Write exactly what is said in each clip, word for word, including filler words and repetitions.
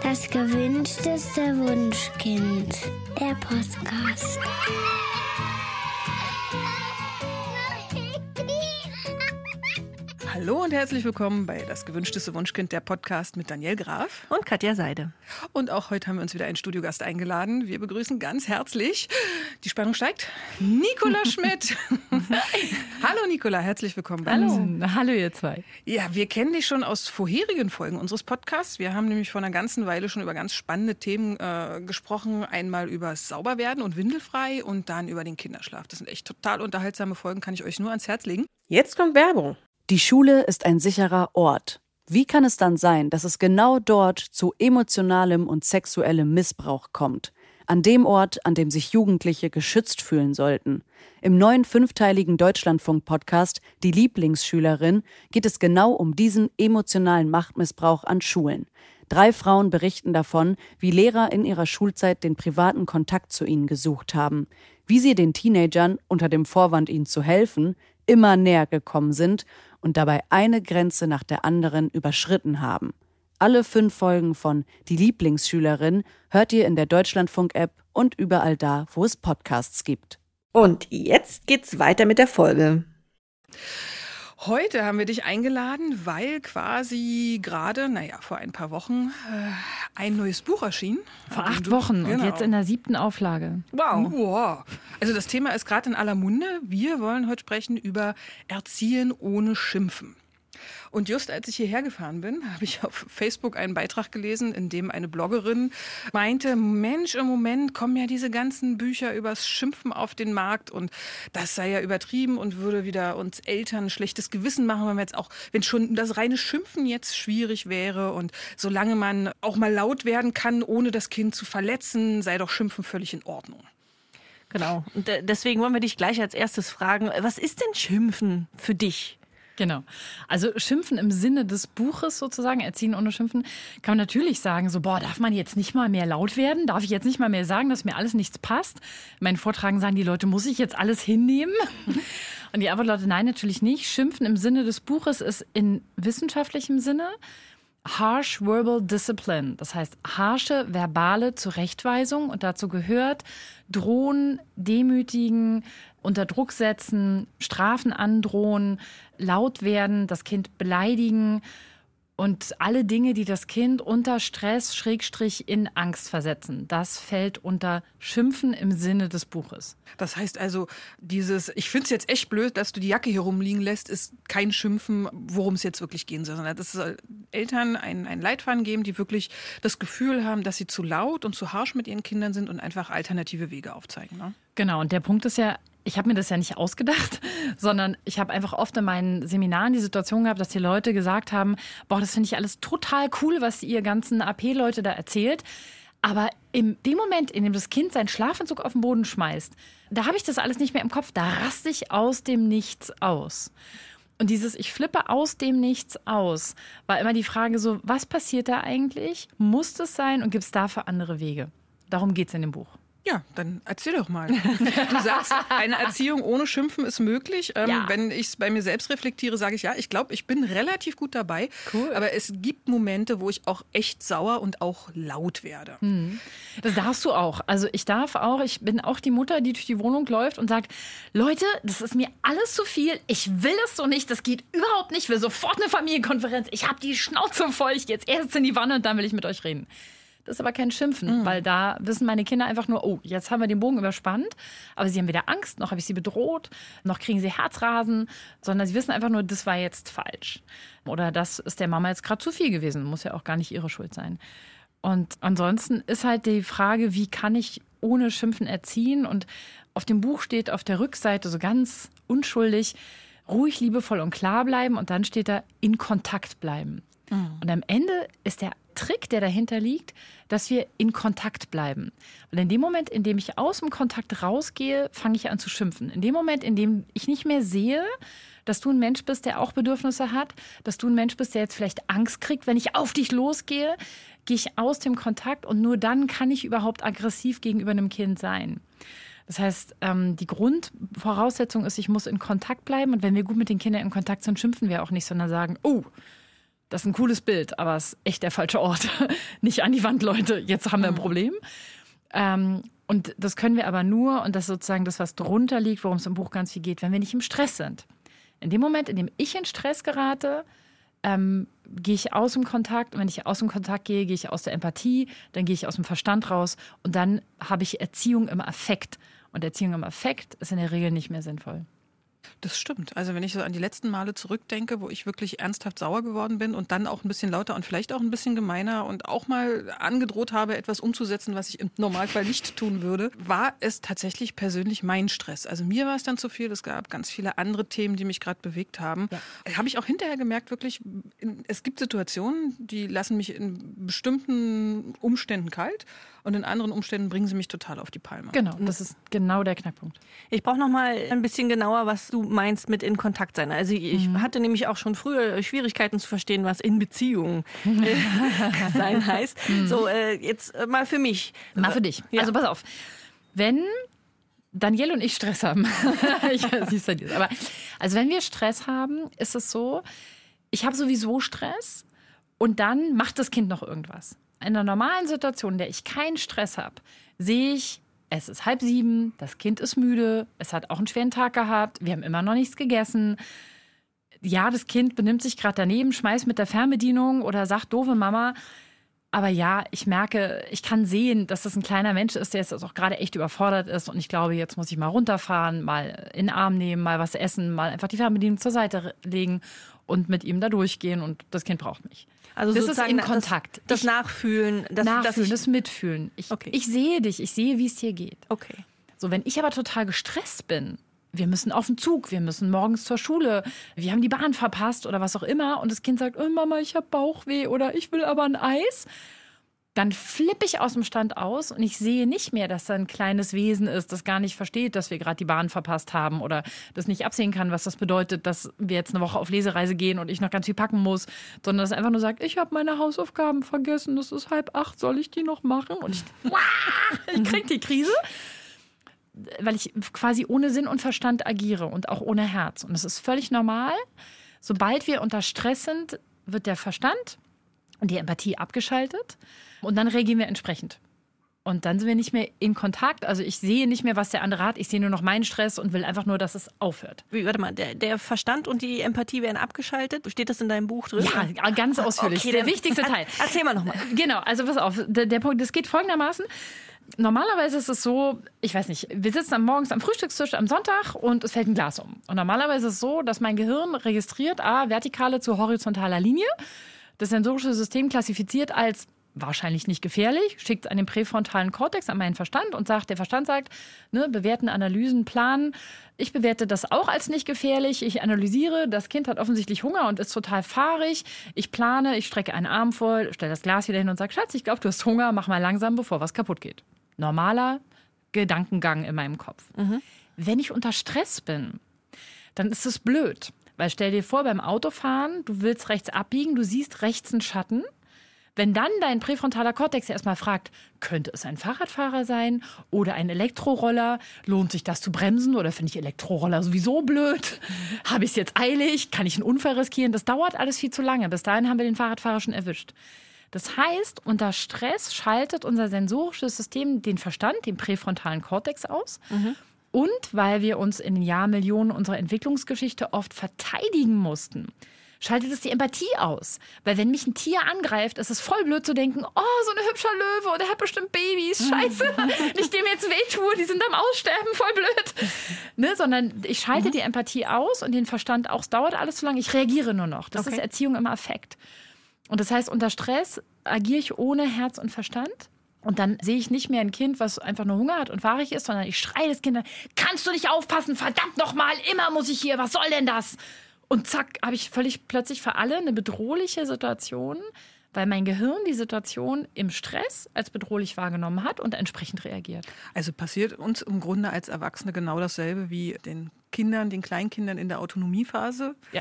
Das gewünschteste Wunschkind, der Podcast. Hallo und herzlich willkommen bei Das gewünschteste Wunschkind, der Podcast mit Danielle Graf und Katja Seide. Und auch heute haben wir uns wieder einen Studiogast eingeladen. Wir begrüßen ganz herzlich, die Spannung steigt, Nicola Schmidt. Hallo Nicola, herzlich willkommen bei Hallo. uns. Hallo ihr zwei. Ja, wir kennen dich schon aus vorherigen Folgen unseres Podcasts. Wir haben nämlich vor einer ganzen Weile schon über ganz spannende Themen äh, gesprochen. Einmal über Sauberwerden und Windelfrei und dann über den Kinderschlaf. Das sind echt total unterhaltsame Folgen, kann ich euch nur ans Herz legen. Jetzt kommt Werbung. Die Schule ist ein sicherer Ort. Wie kann es dann sein, dass es genau dort zu emotionalem und sexuellem Missbrauch kommt? An dem Ort, an dem sich Jugendliche geschützt fühlen sollten. Im neuen fünfteiligen Deutschlandfunk-Podcast Die Lieblingsschülerin geht es genau um diesen emotionalen Machtmissbrauch an Schulen. Drei Frauen berichten davon, wie Lehrer in ihrer Schulzeit den privaten Kontakt zu ihnen gesucht haben, wie sie den Teenagern, unter dem Vorwand ihnen zu helfen, immer näher gekommen sind und dabei eine Grenze nach der anderen überschritten haben. Alle fünf Folgen von Die Lieblingsschülerin hört ihr in der Deutschlandfunk-App und überall da, wo es Podcasts gibt. Und jetzt geht's weiter mit der Folge. Heute haben wir dich eingeladen, weil quasi gerade, naja, vor ein paar Wochen äh, ein neues Buch erschien. Vor acht du, Wochen genau. Und jetzt in der siebten Auflage. Wow. wow. Also das Thema ist gerade in aller Munde. Wir wollen heute sprechen über Erziehen ohne Schimpfen. Und just als ich hierher gefahren bin, habe ich auf Facebook einen Beitrag gelesen, in dem eine Bloggerin meinte, Mensch, im Moment kommen ja diese ganzen Bücher übers Schimpfen auf den Markt und das sei ja übertrieben und würde wieder uns Eltern ein schlechtes Gewissen machen, wenn wir jetzt auch, wenn schon das reine Schimpfen jetzt schwierig wäre und solange man auch mal laut werden kann, ohne das Kind zu verletzen, sei doch Schimpfen völlig in Ordnung. Genau. Und deswegen wollen wir dich gleich als erstes fragen, was ist denn Schimpfen für dich? Genau. Also Schimpfen im Sinne des Buches sozusagen, Erziehen ohne Schimpfen, kann man natürlich sagen, so, boah, darf man jetzt nicht mal mehr laut werden? Darf ich jetzt nicht mal mehr sagen, dass mir alles nichts passt? In meinen Vorträgen sagen die Leute, muss ich jetzt alles hinnehmen? Und die Antwort lautet, nein, natürlich nicht. Schimpfen im Sinne des Buches ist in wissenschaftlichem Sinne Harsh Verbal Discipline, das heißt harsche verbale Zurechtweisung, und dazu gehört drohen, demütigen, unter Druck setzen, Strafen androhen, laut werden, das Kind beleidigen und alle Dinge, die das Kind unter Stress, Schrägstrich in Angst versetzen. Das fällt unter Schimpfen im Sinne des Buches. Das heißt also, dieses, ich finde es jetzt echt blöd, dass du die Jacke hier rumliegen lässt, ist kein Schimpfen, worum es jetzt wirklich gehen soll, sondern dass es Eltern einen, einen Leitfaden geben, die wirklich das Gefühl haben, dass sie zu laut und zu harsch mit ihren Kindern sind und einfach alternative Wege aufzeigen. Ne? Genau, und der Punkt ist ja, ich habe mir das ja nicht ausgedacht, sondern ich habe einfach oft in meinen Seminaren die Situation gehabt, dass die Leute gesagt haben, boah, das finde ich alles total cool, was ihr ganzen A P-Leute da erzählt. Aber in dem Moment, in dem das Kind seinen Schlafanzug auf den Boden schmeißt, da habe ich das alles nicht mehr im Kopf. Da raste ich aus dem Nichts aus. Und dieses ich flippe aus dem Nichts aus, war immer die Frage so, was passiert da eigentlich? Muss das sein und gibt es dafür andere Wege? Darum geht es in dem Buch. Ja, dann erzähl doch mal. Du sagst, eine Erziehung ohne Schimpfen ist möglich. Ähm, ja. Wenn ich es bei mir selbst reflektiere, sage ich, ja, ich glaube, ich bin relativ gut dabei. Cool. Aber es gibt Momente, wo ich auch echt sauer und auch laut werde. Hm. Das darfst du auch. Also ich darf auch, ich bin auch die Mutter, die durch die Wohnung läuft und sagt, Leute, das ist mir alles zu viel. Ich will das so nicht. Das geht überhaupt nicht. Ich will sofort eine Familienkonferenz. Ich habe die Schnauze voll. Ich gehe jetzt erst in die Wanne und dann will ich mit euch reden. Das ist aber kein Schimpfen, mhm. weil da wissen meine Kinder einfach nur, oh, jetzt haben wir den Bogen überspannt, aber sie haben weder Angst, noch habe ich sie bedroht, noch kriegen sie Herzrasen, sondern sie wissen einfach nur, das war jetzt falsch. Oder das ist der Mama jetzt gerade zu viel gewesen, muss ja auch gar nicht ihre Schuld sein. Und ansonsten ist halt die Frage, wie kann ich ohne Schimpfen erziehen? Und auf dem Buch steht auf der Rückseite so ganz unschuldig, ruhig, liebevoll und klar bleiben, und dann steht da, in Kontakt bleiben. Mhm. Und am Ende ist der Trick, der dahinter liegt, dass wir in Kontakt bleiben. Und in dem Moment, in dem ich aus dem Kontakt rausgehe, fange ich an zu schimpfen. In dem Moment, in dem ich nicht mehr sehe, dass du ein Mensch bist, der auch Bedürfnisse hat, dass du ein Mensch bist, der jetzt vielleicht Angst kriegt, wenn ich auf dich losgehe, gehe ich aus dem Kontakt, und nur dann kann ich überhaupt aggressiv gegenüber einem Kind sein. Das heißt, die Grundvoraussetzung ist, ich muss in Kontakt bleiben, und wenn wir gut mit den Kindern in Kontakt sind, schimpfen wir auch nicht, sondern sagen, oh, Das ist ein cooles Bild, aber es ist echt der falsche Ort. Nicht an die Wand, Leute, jetzt haben wir ein Problem. Ähm, und das können wir aber nur, und das ist sozusagen das, was drunter liegt, worum es im Buch ganz viel geht, wenn wir nicht im Stress sind. In dem Moment, in dem ich in Stress gerate, ähm, gehe ich aus dem Kontakt. Und wenn ich aus dem Kontakt gehe, gehe ich aus der Empathie, dann gehe ich aus dem Verstand raus und dann habe ich Erziehung im Affekt. Und Erziehung im Affekt ist in der Regel nicht mehr sinnvoll. Das stimmt. Also wenn ich so an die letzten Male zurückdenke, wo ich wirklich ernsthaft sauer geworden bin und dann auch ein bisschen lauter und vielleicht auch ein bisschen gemeiner und auch mal angedroht habe, etwas umzusetzen, was ich im Normalfall nicht tun würde, war es tatsächlich persönlich mein Stress. Also mir war es dann zu viel. Es gab ganz viele andere Themen, die mich gerade bewegt haben. Ja. Habe ich auch hinterher gemerkt, wirklich, es gibt Situationen, die lassen mich in bestimmten Umständen kalt und in anderen Umständen bringen sie mich total auf die Palme. Genau, das ist genau der Knackpunkt. Ich brauche noch mal ein bisschen genauer, was du meinst mit in Kontakt sein. Also ich mhm. hatte nämlich auch schon früher Schwierigkeiten zu verstehen, was in Beziehung äh, sein heißt. Mhm. So, äh, jetzt äh, mal für mich. Mal für dich. Ja. Also pass auf, wenn Danielle und ich Stress haben, ich siehst du das, aber also wenn wir Stress haben, ist es so, ich habe sowieso Stress und dann macht das Kind noch irgendwas. In einer normalen Situation, in der ich keinen Stress habe, sehe ich, es ist halb sieben, das Kind ist müde, es hat auch einen schweren Tag gehabt, wir haben immer noch nichts gegessen. Ja, das Kind benimmt sich gerade daneben, schmeißt mit der Fernbedienung oder sagt, doofe Mama. Aber ja, ich merke, ich kann sehen, dass das ein kleiner Mensch ist, der jetzt auch gerade echt überfordert ist. Und ich glaube, jetzt muss ich mal runterfahren, mal in den Arm nehmen, mal was essen, mal einfach die Fernbedienung zur Seite legen und mit ihm da durchgehen. Und das Kind braucht mich. Also das ist in das, Kontakt. Das ich, Nachfühlen. Das, Nachfühlen, das, ich, das Mitfühlen. Ich, okay. ich sehe dich, ich sehe, wie es dir geht. Okay. So, wenn ich aber total gestresst bin, wir müssen auf den Zug, wir müssen morgens zur Schule, wir haben die Bahn verpasst oder was auch immer und das Kind sagt, oh Mama, ich habe Bauchweh oder ich will aber ein Eis, dann flippe ich aus dem Stand aus und ich sehe nicht mehr, dass da ein kleines Wesen ist, das gar nicht versteht, dass wir gerade die Bahn verpasst haben oder das nicht absehen kann, was das bedeutet, dass wir jetzt eine Woche auf Lesereise gehen und ich noch ganz viel packen muss, sondern das einfach nur sagt, ich habe meine Hausaufgaben vergessen, es ist halb acht, soll ich die noch machen? Und ich, ich kriege die Krise, weil ich quasi ohne Sinn und Verstand agiere und auch ohne Herz. Und das ist völlig normal. Sobald wir unter Stress sind, wird der Verstand und die Empathie abgeschaltet und dann reagieren wir entsprechend. Und dann sind wir nicht mehr in Kontakt. Also ich sehe nicht mehr, was der andere hat. Ich sehe nur noch meinen Stress und will einfach nur, dass es aufhört. Wie, warte mal, der, der Verstand und die Empathie werden abgeschaltet? Steht das in deinem Buch drin? Ja, ganz ausführlich. Okay, der wichtigste Teil. Erzähl mal nochmal. Genau, also pass auf. Der, der Punkt, das geht folgendermaßen. Normalerweise ist es so, ich weiß nicht, wir sitzen am morgens am Frühstückstisch am Sonntag und es fällt ein Glas um. Und normalerweise ist es so, dass mein Gehirn registriert, ah, vertikale zu horizontaler Linie. Das sensorische System klassifiziert als wahrscheinlich nicht gefährlich, schickt es an den präfrontalen Kortex, an meinen Verstand und sagt, der Verstand sagt, ne, bewerten, Analysen, planen. Ich bewerte das auch als nicht gefährlich. Ich analysiere, das Kind hat offensichtlich Hunger und ist total fahrig. Ich plane, ich strecke einen Arm vor, stelle das Glas wieder hin und sage, Schatz, ich glaube, du hast Hunger, mach mal langsam, bevor was kaputt geht. Normaler Gedankengang in meinem Kopf. Mhm. Wenn ich unter Stress bin, dann ist es blöd. Weil stell dir vor, beim Autofahren, du willst rechts abbiegen, du siehst rechts einen Schatten. Wenn dann dein präfrontaler Kortex erstmal fragt, könnte es ein Fahrradfahrer sein oder ein Elektroroller? Lohnt sich das zu bremsen oder finde ich Elektroroller sowieso blöd? Habe ich es jetzt eilig? Kann ich einen Unfall riskieren? Das dauert alles viel zu lange. Bis dahin haben wir den Fahrradfahrer schon erwischt. Das heißt, unter Stress schaltet unser sensorisches System den Verstand, den präfrontalen Kortex aus. Mhm. Und weil wir uns in den Jahrmillionen unserer Entwicklungsgeschichte oft verteidigen mussten, schaltet es die Empathie aus. Weil wenn mich ein Tier angreift, ist es voll blöd zu denken, oh, so ein hübscher Löwe und der hat bestimmt Babys, scheiße, nicht dem jetzt wehtue, die sind am Aussterben, voll blöd. Ne, sondern ich schalte mhm. die Empathie aus und den Verstand auch. Es dauert alles zu lange, ich reagiere nur noch. Das okay. ist Erziehung im Affekt. Und das heißt, unter Stress agiere ich ohne Herz und Verstand. Und dann sehe ich nicht mehr ein Kind, was einfach nur Hunger hat und fahrig ist, sondern ich schreie das Kind an, kannst du nicht aufpassen, verdammt nochmal, immer muss ich hier, was soll denn das? Und zack, habe ich völlig plötzlich für alle eine bedrohliche Situation, weil mein Gehirn die Situation im Stress als bedrohlich wahrgenommen hat und entsprechend reagiert. Also passiert uns im Grunde als Erwachsene genau dasselbe wie den Kindern, den Kleinkindern in der Autonomiephase. Ja.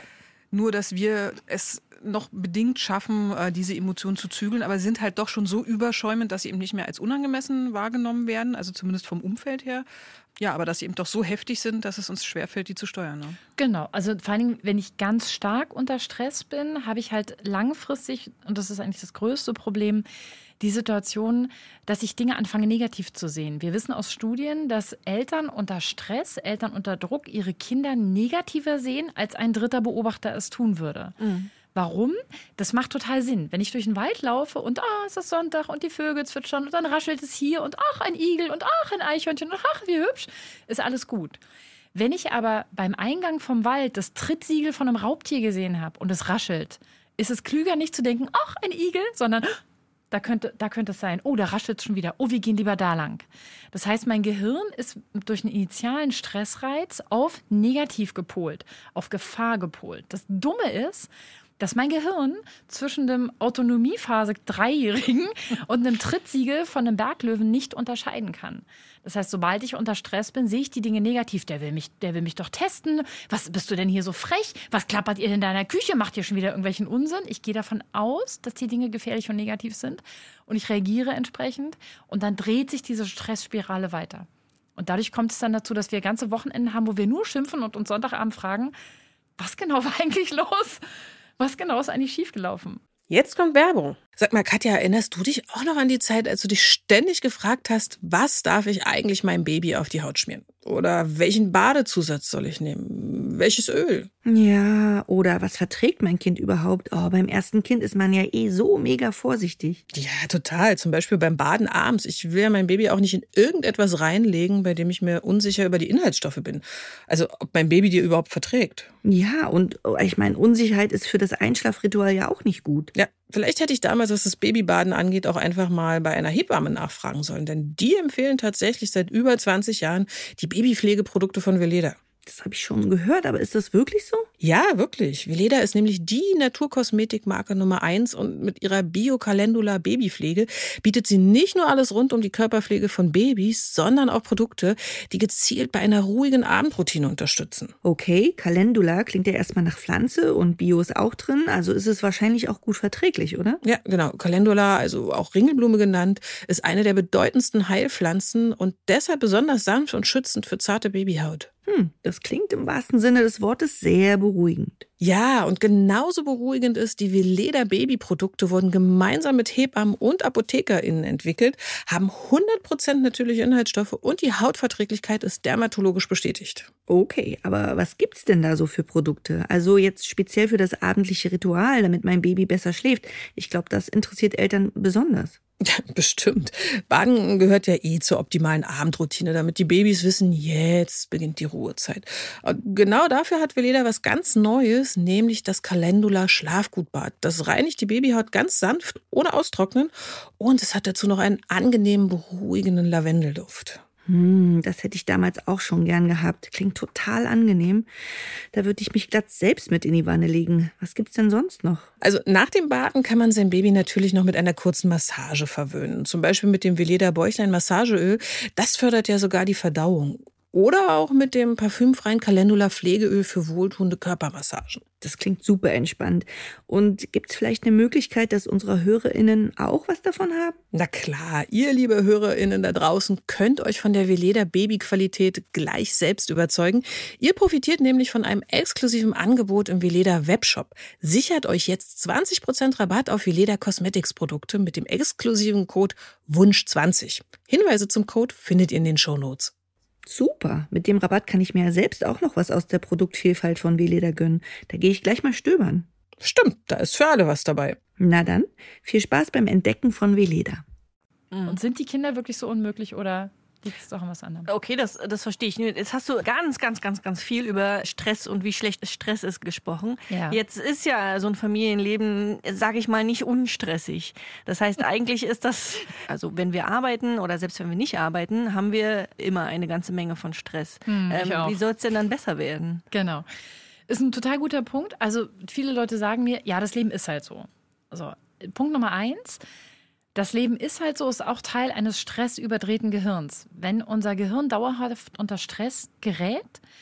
nur dass wir es noch bedingt schaffen, diese Emotionen zu zügeln, aber sind halt doch schon so überschäumend, dass sie eben nicht mehr als unangemessen wahrgenommen werden, also zumindest vom Umfeld her. Ja, aber dass sie eben doch so heftig sind, dass es uns schwerfällt, die zu steuern. Ne? Genau, also vor allen Dingen, wenn ich ganz stark unter Stress bin, habe ich halt langfristig, und das ist eigentlich das größte Problem, die Situation, dass ich Dinge anfange negativ zu sehen. Wir wissen aus Studien, dass Eltern unter Stress, Eltern unter Druck ihre Kinder negativer sehen, als ein dritter Beobachter es tun würde. Mhm. Warum? Das macht total Sinn. Wenn ich durch den Wald laufe und ah, es ist Sonntag und die Vögel zwitschern und dann raschelt es hier und ach, ein Igel und ach, ein Eichhörnchen und ach, wie hübsch, ist alles gut. Wenn ich aber beim Eingang vom Wald das Trittsiegel von einem Raubtier gesehen habe und es raschelt, ist es klüger, nicht zu denken, ach, ein Igel, sondern da könnte, da könnte es sein, oh, da raschelt es schon wieder, oh, wir gehen lieber da lang. Das heißt, mein Gehirn ist durch einen initialen Stressreiz auf negativ gepolt, auf Gefahr gepolt. Das Dumme ist, dass mein Gehirn zwischen dem Autonomiephase Dreijährigen und einem Trittsiegel von einem Berglöwen nicht unterscheiden kann. Das heißt, sobald ich unter Stress bin, sehe ich die Dinge negativ. Der will mich, der will mich doch testen. Was bist du denn hier so frech? Was klappert ihr in deiner Küche? Macht ihr schon wieder irgendwelchen Unsinn? Ich gehe davon aus, dass die Dinge gefährlich und negativ sind und ich reagiere entsprechend und dann dreht sich diese Stressspirale weiter. Und dadurch kommt es dann dazu, dass wir ganze Wochenenden haben, wo wir nur schimpfen und uns Sonntagabend fragen, was genau war eigentlich los? Was genau ist eigentlich schiefgelaufen? Jetzt kommt Werbung. Sag mal, Katja, erinnerst du dich auch noch an die Zeit, als du dich ständig gefragt hast, was darf ich eigentlich meinem Baby auf die Haut schmieren? Oder welchen Badezusatz soll ich nehmen? Welches Öl? Ja, oder was verträgt mein Kind überhaupt? Oh, beim ersten Kind ist man ja eh so mega vorsichtig. Ja, total. Zum Beispiel beim Baden abends. Ich will ja mein Baby auch nicht in irgendetwas reinlegen, bei dem ich mir unsicher über die Inhaltsstoffe bin. Also ob mein Baby die überhaupt verträgt. Ja, und ich meine, Unsicherheit ist für das Einschlafritual ja auch nicht gut. Ja, vielleicht hätte ich damals, was das Babybaden angeht, auch einfach mal bei einer Hebamme nachfragen sollen. Denn die empfehlen tatsächlich seit über zwanzig Jahren die Babypflegeprodukte von Veleda. Das habe ich schon gehört, aber ist das wirklich so? Ja, wirklich. Veleda ist nämlich die Naturkosmetikmarke Nummer eins und mit ihrer Bio-Calendula Babypflege bietet sie nicht nur alles rund um die Körperpflege von Babys, sondern auch Produkte, die gezielt bei einer ruhigen Abendroutine unterstützen. Okay, Calendula klingt ja erstmal nach Pflanze und Bio ist auch drin, also ist es wahrscheinlich auch gut verträglich, oder? Ja, genau. Calendula, also auch Ringelblume genannt, ist eine der bedeutendsten Heilpflanzen und deshalb besonders sanft und schützend für zarte Babyhaut. Hm, das klingt im wahrsten Sinne des Wortes sehr beruhigend. Ja, und genauso beruhigend ist, die Veleda Babyprodukte wurden gemeinsam mit Hebammen und ApothekerInnen entwickelt, haben hundert Prozent natürliche Inhaltsstoffe und die Hautverträglichkeit ist dermatologisch bestätigt. Okay, aber was gibt's denn da so für Produkte? Also jetzt speziell für das abendliche Ritual, damit mein Baby besser schläft. Ich glaube, das interessiert Eltern besonders. Ja, bestimmt. Baden gehört ja eh zur optimalen Abendroutine, damit die Babys wissen, jetzt beginnt die Ruhezeit. Und genau dafür hat Veleda was ganz Neues, nämlich das Calendula Schlafgutbad. Das reinigt die Babyhaut ganz sanft, ohne austrocknen. Und es hat dazu noch einen angenehmen, beruhigenden Lavendelduft. Hm, das hätte ich damals auch schon gern gehabt. Klingt total angenehm. Da würde ich mich glatt selbst mit in die Wanne legen. Was gibt's denn sonst noch? Also nach dem Baden kann man sein Baby natürlich noch mit einer kurzen Massage verwöhnen. Zum Beispiel mit dem Veleda Bäuchlein Massageöl. Das fördert ja sogar die Verdauung. Oder auch mit dem parfümfreien Calendula Pflegeöl für wohltuende Körpermassagen. Das klingt super entspannt. Und gibt es vielleicht eine Möglichkeit, dass unsere HörerInnen auch was davon haben? Na klar, ihr liebe HörerInnen da draußen könnt euch von der Veleda Babyqualität gleich selbst überzeugen. Ihr profitiert nämlich von einem exklusiven Angebot im Veleda Webshop. Sichert euch jetzt zwanzig Prozent Rabatt auf Veleda Cosmetics Produkte mit dem exklusiven Code Wunsch zwanzig. Hinweise zum Code findet ihr in den Shownotes. Super, mit dem Rabatt kann ich mir ja selbst auch noch was aus der Produktvielfalt von Veleda gönnen. Da gehe ich gleich mal stöbern. Stimmt, da ist für alle was dabei. Na dann, viel Spaß beim Entdecken von Veleda. Und sind die Kinder wirklich so unmöglich oder liegt es doch an was anderem? Okay, das, das verstehe ich. Jetzt hast du ganz, ganz, ganz, ganz viel über Stress und wie schlecht Stress ist gesprochen. Ja. Jetzt ist ja so ein Familienleben, sage ich mal, nicht unstressig. Das heißt, eigentlich ist das, also wenn wir arbeiten oder selbst wenn wir nicht arbeiten, haben wir immer eine ganze Menge von Stress. Hm, ich ähm, auch. Wie soll es denn dann besser werden? Genau. Ist ein total guter Punkt. Also viele Leute sagen mir, ja, das Leben ist halt so. Also Punkt Nummer eins. Das Leben ist halt so, ist auch Teil eines stressüberdrehten Gehirns. Wenn unser Gehirn dauerhaft unter Stress gerät,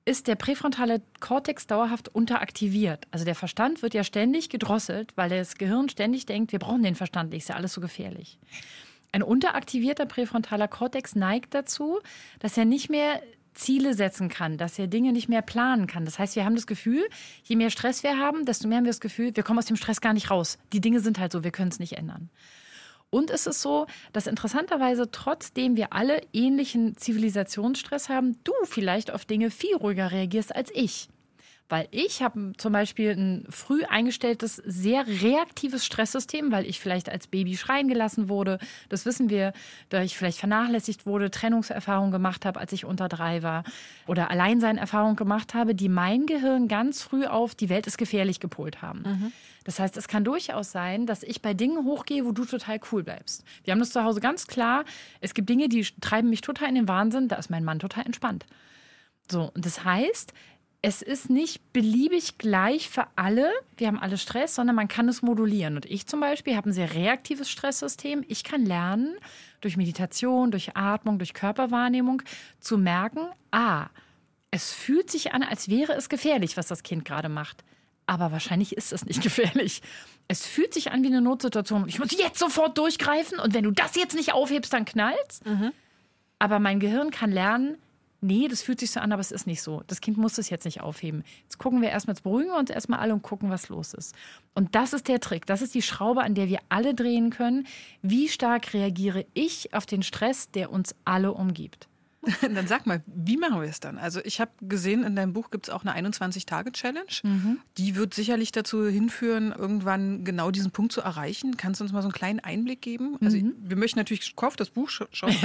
ist der präfrontale Kortex dauerhaft unteraktiviert. Also der Verstand wird ja ständig gedrosselt, weil das Gehirn ständig denkt, wir brauchen den Verstand nicht, ist ja alles so gefährlich. Ein unteraktivierter präfrontaler Kortex neigt dazu, dass er nicht mehr Ziele setzen kann, dass er Dinge nicht mehr planen kann. Das heißt, wir haben das Gefühl, je mehr Stress wir haben, desto mehr haben wir das Gefühl, wir kommen aus dem Stress gar nicht raus. Die Dinge sind halt so, wir können es nicht ändern. Und es ist so, dass interessanterweise, trotzdem wir alle ähnlichen Zivilisationsstress haben, du vielleicht auf Dinge viel ruhiger reagierst als ich. Weil ich habe zum Beispiel ein früh eingestelltes, sehr reaktives Stresssystem, weil ich vielleicht als Baby schreien gelassen wurde. Das wissen wir, da ich vielleicht vernachlässigt wurde, Trennungserfahrungen gemacht habe, als ich unter drei war. Oder Alleinseinerfahrungen gemacht habe, die mein Gehirn ganz früh auf die Welt ist gefährlich gepolt haben. Mhm. Das heißt, es kann durchaus sein, dass ich bei Dingen hochgehe, wo du total cool bleibst. Wir haben das zu Hause ganz klar. Es gibt Dinge, die treiben mich total in den Wahnsinn. Da ist mein Mann total entspannt. So, und das heißt, es ist nicht beliebig gleich für alle, wir haben alle Stress, sondern man kann es modulieren. Und ich zum Beispiel habe ein sehr reaktives Stresssystem. Ich kann lernen, durch Meditation, durch Atmung, durch Körperwahrnehmung zu merken, ah, es fühlt sich an, als wäre es gefährlich, was das Kind gerade macht. Aber wahrscheinlich ist es nicht gefährlich. Es fühlt sich an wie eine Notsituation. Ich muss jetzt sofort durchgreifen und wenn du das jetzt nicht aufhebst, dann knallt's. Mhm. Aber mein Gehirn kann lernen, nee, das fühlt sich so an, aber es ist nicht so. Das Kind muss das jetzt nicht aufheben. Jetzt gucken wir erstmal, jetzt beruhigen wir uns erstmal alle und gucken, was los ist. Und das ist der Trick. Das ist die Schraube, an der wir alle drehen können. Wie stark reagiere ich auf den Stress, der uns alle umgibt? Dann sag mal, wie machen wir es dann? Also ich habe gesehen, in deinem Buch gibt es auch eine einundzwanzig-Tage-Challenge. Mhm. Die wird sicherlich dazu hinführen, irgendwann genau diesen Punkt zu erreichen. Kannst du uns mal so einen kleinen Einblick geben? Mhm. Also wir möchten natürlich, kauft das Buch schon.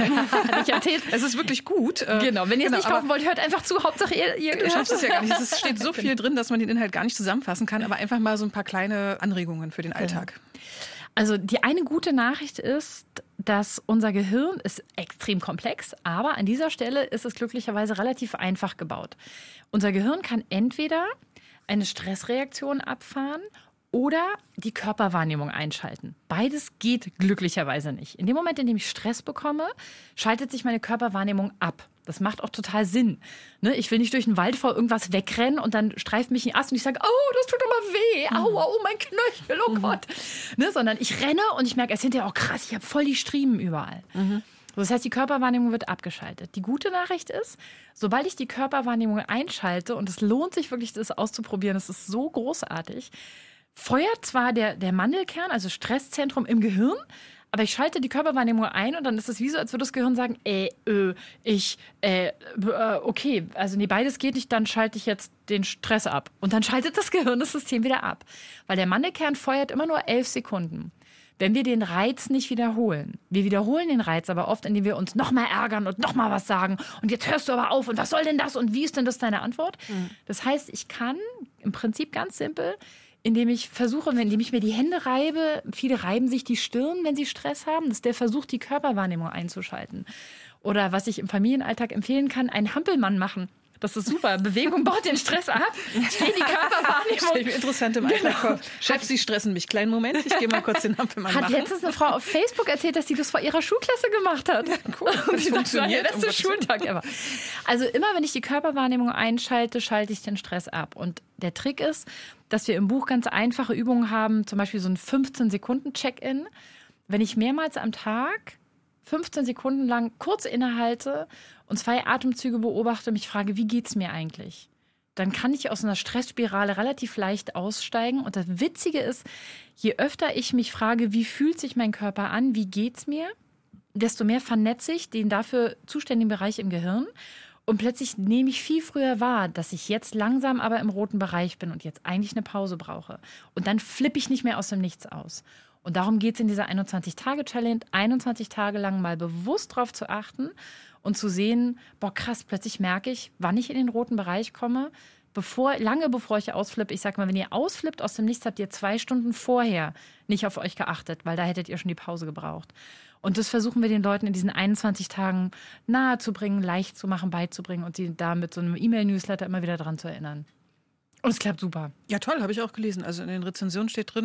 Ich erzähle. Es ist wirklich gut. Genau, wenn ihr es genau, nicht kaufen wollt, hört einfach zu. Hauptsache ihr, ihr du schaffst es ja gar nicht. Es steht so viel drin, dass man den Inhalt gar nicht zusammenfassen kann. Aber einfach mal so ein paar kleine Anregungen für den Alltag. Also die eine gute Nachricht ist, dass unser Gehirn ist extrem komplex, aber an dieser Stelle ist es glücklicherweise relativ einfach gebaut. Unser Gehirn kann entweder eine Stressreaktion abfahren oder die Körperwahrnehmung einschalten. Beides geht glücklicherweise nicht. In dem Moment, in dem ich Stress bekomme, schaltet sich meine Körperwahrnehmung ab. Das macht auch total Sinn. Ne? Ich will nicht durch den Wald vor irgendwas wegrennen und dann streift mich ein Ast und ich sage, oh, das tut doch mal weh. Au, au, mein Knöchel, oh Gott. Ne? Sondern ich renne und ich merke erst hinterher, oh krass, ich habe voll die Striemen überall. Mhm. Das heißt, die Körperwahrnehmung wird abgeschaltet. Die gute Nachricht ist, sobald ich die Körperwahrnehmung einschalte, und es lohnt sich wirklich, das auszuprobieren, das ist so großartig, feuert zwar der, der Mandelkern, also Stresszentrum im Gehirn, aber ich schalte die Körperwahrnehmung ein und dann ist es wie so, als würde das Gehirn sagen, äh, äh, ich, äh, äh, okay, also nee, beides geht nicht, dann schalte ich jetzt den Stress ab. Und dann schaltet das Gehirn das System wieder ab. Weil der Mandelkern feuert immer nur elf Sekunden. Wenn wir den Reiz nicht wiederholen. Wir wiederholen den Reiz aber oft, indem wir uns nochmal ärgern und nochmal was sagen. Und jetzt hörst du aber auf und was soll denn das und wie ist denn das deine Antwort? Mhm. Das heißt, ich kann im Prinzip ganz simpel, indem ich versuche, indem ich mir die Hände reibe, viele reiben sich die Stirn, wenn sie Stress haben, das ist der Versuch, die Körperwahrnehmung einzuschalten. Oder was ich im Familienalltag empfehlen kann, einen Hampelmann machen. Das ist super. Bewegung baut den Stress ab. Stell die Körperwahrnehmung. Stell mir interessant im Alltag vor. Chef, Sie stressen mich. Kleinen Moment, ich gehe mal kurz den Hampelmann machen. Hat letztens eine Frau auf Facebook erzählt, dass sie das vor ihrer Schulklasse gemacht hat. Ja, cool. Und sie sagt, war der beste Schultag ever. Also immer, wenn ich die Körperwahrnehmung einschalte, schalte ich den Stress ab. Und der Trick ist, dass wir im Buch ganz einfache Übungen haben, zum Beispiel so ein fünfzehn-Sekunden-Check-In. Wenn ich mehrmals am Tag fünfzehn Sekunden lang kurz innehalte und zwei Atemzüge beobachte, mich frage, wie geht's mir eigentlich? Dann kann ich aus einer Stressspirale relativ leicht aussteigen. Und das Witzige ist, je öfter ich mich frage, wie fühlt sich mein Körper an, wie geht's mir, desto mehr vernetze ich den dafür zuständigen Bereich im Gehirn. Und plötzlich nehme ich viel früher wahr, dass ich jetzt langsam aber im roten Bereich bin und jetzt eigentlich eine Pause brauche. Und dann flippe ich nicht mehr aus dem Nichts aus. Und darum geht es in dieser einundzwanzig-Tage-Challenge, einundzwanzig Tage lang mal bewusst darauf zu achten und zu sehen, boah krass, plötzlich merke ich, wann ich in den roten Bereich komme, bevor, lange bevor ich ausflippe. Ich sag mal, wenn ihr ausflippt aus dem Nichts, habt ihr zwei Stunden vorher nicht auf euch geachtet, weil da hättet ihr schon die Pause gebraucht. Und das versuchen wir den Leuten in diesen einundzwanzig Tagen nahezubringen, leicht zu machen, beizubringen und sie da mit so einem E-Mail-Newsletter immer wieder dran zu erinnern. Und es klappt super. Ja, toll, habe ich auch gelesen. Also in den Rezensionen steht drin,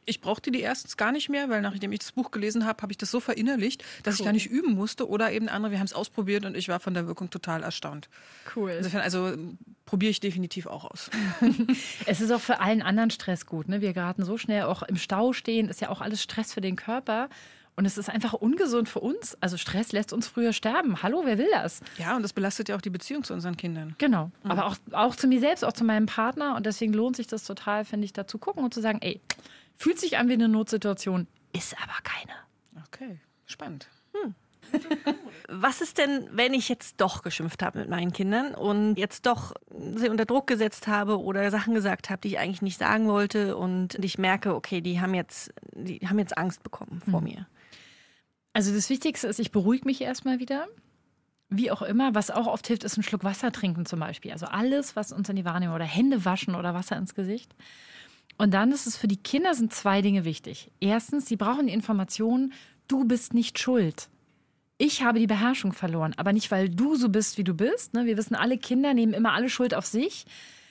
Ich brauchte die erstens gar nicht mehr, weil nachdem ich das Buch gelesen habe, habe ich das so verinnerlicht, dass cool. ich gar nicht üben musste. Oder eben andere, wir haben es ausprobiert und ich war von der Wirkung total erstaunt. Cool. Insofern, also probiere ich definitiv auch aus. Es ist auch für allen anderen Stress gut. Ne? Wir geraten so schnell auch im Stau stehen, ist ja auch alles Stress für den Körper. Und es ist einfach ungesund für uns. Also Stress lässt uns früher sterben. Hallo, wer will das? Ja, und das belastet ja auch die Beziehung zu unseren Kindern. Genau, mhm. aber auch, auch zu mir selbst, auch zu meinem Partner. Und deswegen lohnt sich das total, finde ich, da zu gucken und zu sagen, ey, fühlt sich an wie eine Notsituation, ist aber keine. Okay, spannend. Hm. Was ist denn, wenn ich jetzt doch geschimpft habe mit meinen Kindern und jetzt doch sie unter Druck gesetzt habe oder Sachen gesagt habe, die ich eigentlich nicht sagen wollte und ich merke, okay, die haben jetzt, die haben jetzt Angst bekommen vor mhm. mir? Also das Wichtigste ist, ich beruhige mich erstmal wieder. Wie auch immer, was auch oft hilft, ist ein Schluck Wasser trinken zum Beispiel. Also alles, was uns in die Wahrnehmung oder Hände waschen oder Wasser ins Gesicht. Und dann ist es für die Kinder sind zwei Dinge wichtig. Erstens, sie brauchen die Information, du bist nicht schuld. Ich habe die Beherrschung verloren, aber nicht, weil du so bist, wie du bist. Wir wissen, alle Kinder nehmen immer alle Schuld auf sich.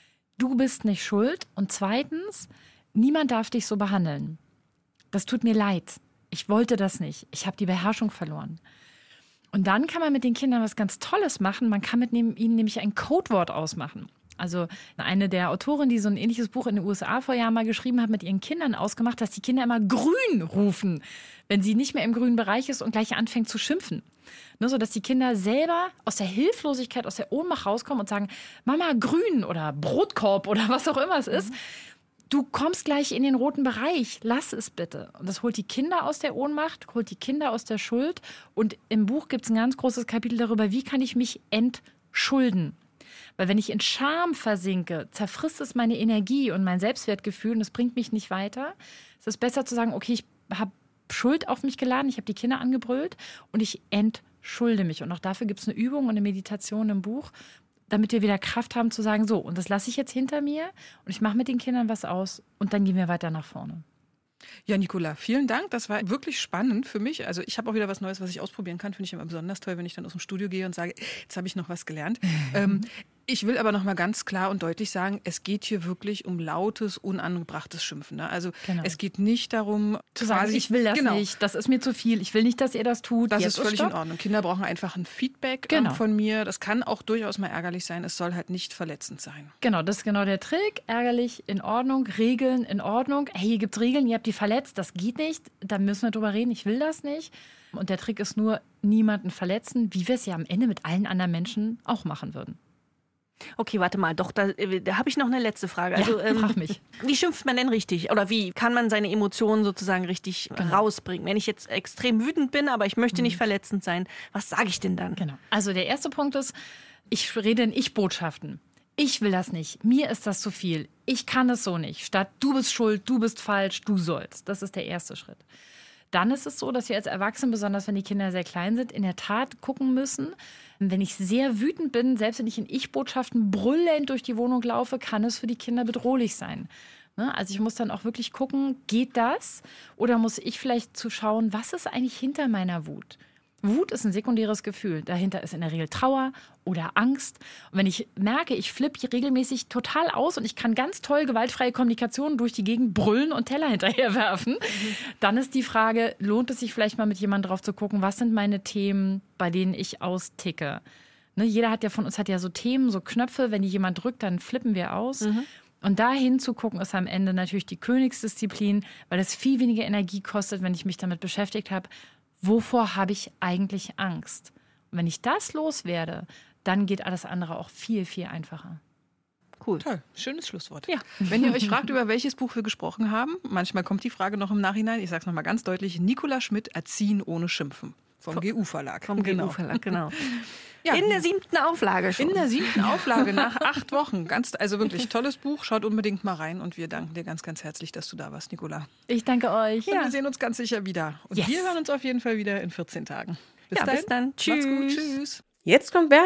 Du bist nicht schuld. Und zweitens, niemand darf dich so behandeln. Das tut mir leid. Ich wollte das nicht. Ich habe die Beherrschung verloren. Und dann kann man mit den Kindern was ganz Tolles machen. Man kann mit ihnen nämlich ein Codewort ausmachen. Also eine der Autorinnen, die so ein ähnliches Buch in den U S A vor Jahren mal geschrieben hat, mit ihren Kindern ausgemacht, dass die Kinder immer grün rufen, wenn sie nicht mehr im grünen Bereich ist und gleich anfängt zu schimpfen. Ne, so dass die Kinder selber aus der Hilflosigkeit, aus der Ohnmacht rauskommen und sagen, Mama, grün oder Brotkorb oder was auch immer es ist. Mhm. Du kommst gleich in den roten Bereich, lass es bitte. Und das holt die Kinder aus der Ohnmacht, holt die Kinder aus der Schuld. Und im Buch gibt es ein ganz großes Kapitel darüber, wie kann ich mich entschulden. Weil wenn ich in Scham versinke, zerfrisst es meine Energie und mein Selbstwertgefühl und es bringt mich nicht weiter. Es ist besser zu sagen, okay, ich habe Schuld auf mich geladen, ich habe die Kinder angebrüllt und ich entschulde mich. Und auch dafür gibt es eine Übung und eine Meditation im Buch, damit wir wieder Kraft haben zu sagen, so, und das lasse ich jetzt hinter mir und ich mache mit den Kindern was aus und dann gehen wir weiter nach vorne. Ja, Nicola, vielen Dank. Das war wirklich spannend für mich. Also ich habe auch wieder was Neues, was ich ausprobieren kann. Finde ich immer besonders toll, wenn ich dann aus dem Studio gehe und sage, jetzt habe ich noch was gelernt. ähm, ich will aber noch mal ganz klar und deutlich sagen, es geht hier wirklich um lautes, unangebrachtes Schimpfen. Ne? Also genau. Es geht nicht darum, zu sagen, quasi, ich will das genau. nicht, das ist mir zu viel, ich will nicht, dass ihr das tut. Das jetzt ist völlig stopp. in Ordnung. Kinder brauchen einfach ein Feedback genau. ähm, von mir. Das kann auch durchaus mal ärgerlich sein. Es soll halt nicht verletzend sein. Genau, das ist genau der Trick. Ärgerlich, in Ordnung, Regeln, in Ordnung. Hey, hier gibt es Regeln, ihr habt die verletzt, das geht nicht. Da müssen wir drüber reden, ich will das nicht. Und der Trick ist nur, niemanden verletzen, wie wir es ja am Ende mit allen anderen Menschen auch machen würden. Okay, warte mal, doch, da, da habe ich noch eine letzte Frage. Also, ja, ähm, frag mich. Wie schimpft man denn richtig? Oder wie kann man seine Emotionen sozusagen richtig genau. rausbringen? Wenn ich jetzt extrem wütend bin, aber ich möchte nicht mhm. verletzend sein, was sage ich denn dann? Genau. Also der erste Punkt ist, ich rede in Ich-Botschaften. Ich will das nicht, mir ist das zu viel, ich kann es so nicht. Statt du bist schuld, du bist falsch, du sollst. Das ist der erste Schritt. Dann ist es so, dass wir als Erwachsene, besonders wenn die Kinder sehr klein sind, in der Tat gucken müssen, wenn ich sehr wütend bin, selbst wenn ich in Ich-Botschaften brüllend durch die Wohnung laufe, kann es für die Kinder bedrohlich sein. Also ich muss dann auch wirklich gucken, geht das? Oder muss ich vielleicht zuschauen, was ist eigentlich hinter meiner Wut? Wut ist ein sekundäres Gefühl. Dahinter ist in der Regel Trauer oder Angst. Und wenn ich merke, ich flippe regelmäßig total aus und ich kann ganz toll gewaltfreie Kommunikation durch die Gegend brüllen und Teller hinterherwerfen, mhm. dann ist die Frage, lohnt es sich vielleicht mal mit jemandem drauf zu gucken, was sind meine Themen, bei denen ich austicke? Ne, jeder hat ja von uns hat ja so Themen, so Knöpfe, wenn die jemand drückt, dann flippen wir aus. Mhm. Und da hinzugucken ist am Ende natürlich die Königsdisziplin, weil es viel weniger Energie kostet, wenn ich mich damit beschäftigt habe, wovor habe ich eigentlich Angst? Und wenn ich das loswerde, dann geht alles andere auch viel, viel einfacher. Cool. Toll, schönes Schlusswort. Ja. Wenn ihr euch fragt, über welches Buch wir gesprochen haben, manchmal kommt die Frage noch im Nachhinein, ich sage es nochmal ganz deutlich, Nicola Schmidt, Erziehen ohne Schimpfen. Vom, vom G U-Verlag. Vom genau. G U-Verlag, genau. Ja. In der siebten Auflage schon. In der siebten Auflage nach acht Wochen. Ganz, also wirklich tolles Buch. Schaut unbedingt mal rein. Und wir danken dir ganz, ganz herzlich, dass du da warst, Nicola. Ich danke euch. Und ja. wir sehen uns ganz sicher wieder. Und yes. wir hören uns auf jeden Fall wieder in vierzehn Tagen. Bis ja, dahin. Bis dann. Tschüss. Macht's gut. Tschüss. Jetzt kommt Werbung.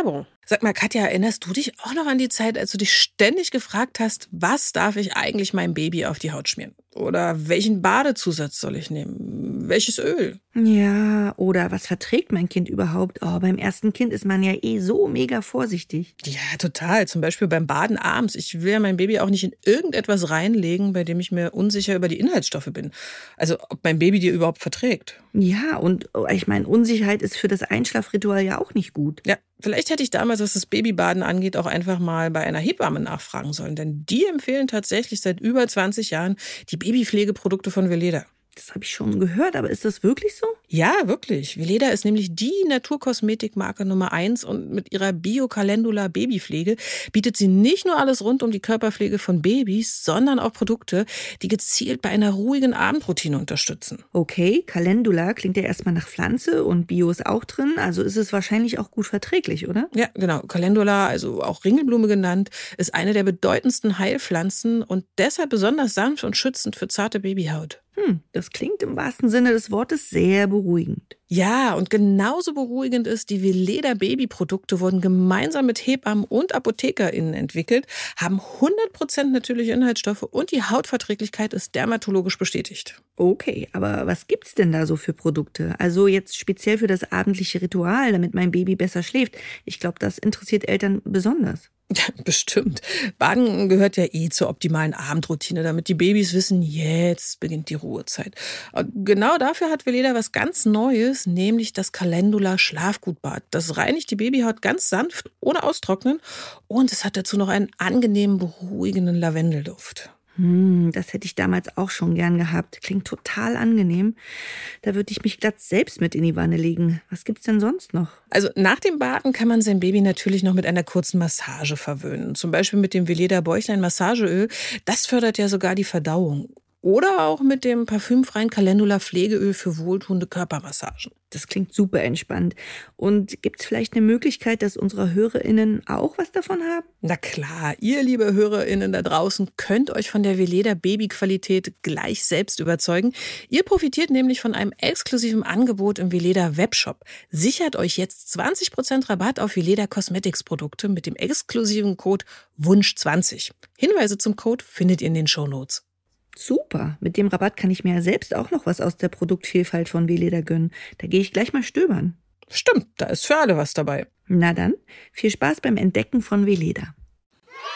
Sag mal, Katja, erinnerst du dich auch noch an die Zeit, als du dich ständig gefragt hast, was darf ich eigentlich meinem Baby auf die Haut schmieren? Oder welchen Badezusatz soll ich nehmen? Welches Öl? Ja, oder was verträgt mein Kind überhaupt? Oh, beim ersten Kind ist man ja eh so mega vorsichtig. Ja, total. Zum Beispiel beim Baden abends. Ich will ja mein Baby auch nicht in irgendetwas reinlegen, bei dem ich mir unsicher über die Inhaltsstoffe bin. Also ob mein Baby die überhaupt verträgt. Ja, und ich meine, Unsicherheit ist für das Einschlafritual ja auch nicht gut. Ja, vielleicht hätte ich damals, was das Babybaden angeht, auch einfach mal bei einer Hebamme nachfragen sollen. Denn die empfehlen tatsächlich seit über zwanzig Jahren die Babypflegeprodukte von Weleda. Das habe ich schon gehört, aber ist das wirklich so? Ja, wirklich. Weleda ist nämlich die Naturkosmetikmarke Nummer eins und mit ihrer Bio-Calendula Babypflege bietet sie nicht nur alles rund um die Körperpflege von Babys, sondern auch Produkte, die gezielt bei einer ruhigen Abendroutine unterstützen. Okay, Calendula klingt ja erstmal nach Pflanze und Bio ist auch drin, also ist es wahrscheinlich auch gut verträglich, oder? Ja, genau. Calendula, also auch Ringelblume genannt, ist eine der bedeutendsten Heilpflanzen und deshalb besonders sanft und schützend für zarte Babyhaut. Hm, das klingt im wahrsten Sinne des Wortes sehr beruhigend. Ja, und genauso beruhigend ist, die Weleda Babyprodukte wurden gemeinsam mit Hebammen und ApothekerInnen entwickelt, haben hundert Prozent natürliche Inhaltsstoffe und die Hautverträglichkeit ist dermatologisch bestätigt. Okay, aber was gibt's denn da so für Produkte? Also jetzt speziell für das abendliche Ritual, damit mein Baby besser schläft. Ich glaube, das interessiert Eltern besonders. Ja, bestimmt. Baden gehört ja eh zur optimalen Abendroutine, damit die Babys wissen, jetzt beginnt die Ruhezeit. Und genau dafür hat Weleda was ganz Neues, nämlich das Calendula Schlafgutbad. Das reinigt die Babyhaut ganz sanft, ohne austrocknen. Und es hat dazu noch einen angenehmen, beruhigenden Lavendelduft. Hm, das hätte ich damals auch schon gern gehabt. Klingt total angenehm. Da würde ich mich glatt selbst mit in die Wanne legen. Was gibt's denn sonst noch? Also nach dem Baden kann man sein Baby natürlich noch mit einer kurzen Massage verwöhnen. Zum Beispiel mit dem Weleda Bäuchlein Massageöl. Das fördert ja sogar die Verdauung. Oder auch mit dem parfümfreien Calendula Pflegeöl für wohltuende Körpermassagen. Das klingt super entspannt. Und gibt's vielleicht eine Möglichkeit, dass unsere HörerInnen auch was davon haben? Na klar, ihr liebe HörerInnen da draußen könnt euch von der Weleda Babyqualität gleich selbst überzeugen. Ihr profitiert nämlich von einem exklusiven Angebot im Weleda Webshop. Sichert euch jetzt zwanzig Prozent Rabatt auf Weleda Cosmetics Produkte mit dem exklusiven Code Wunsch zwanzig. Hinweise zum Code findet ihr in den Shownotes. Super, mit dem Rabatt kann ich mir ja selbst auch noch was aus der Produktvielfalt von Weleda gönnen. Da gehe ich gleich mal stöbern. Stimmt, da ist für alle was dabei. Na dann, viel Spaß beim Entdecken von Weleda.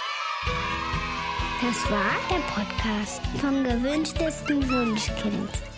Das war der Podcast vom gewünschtesten Wunschkind.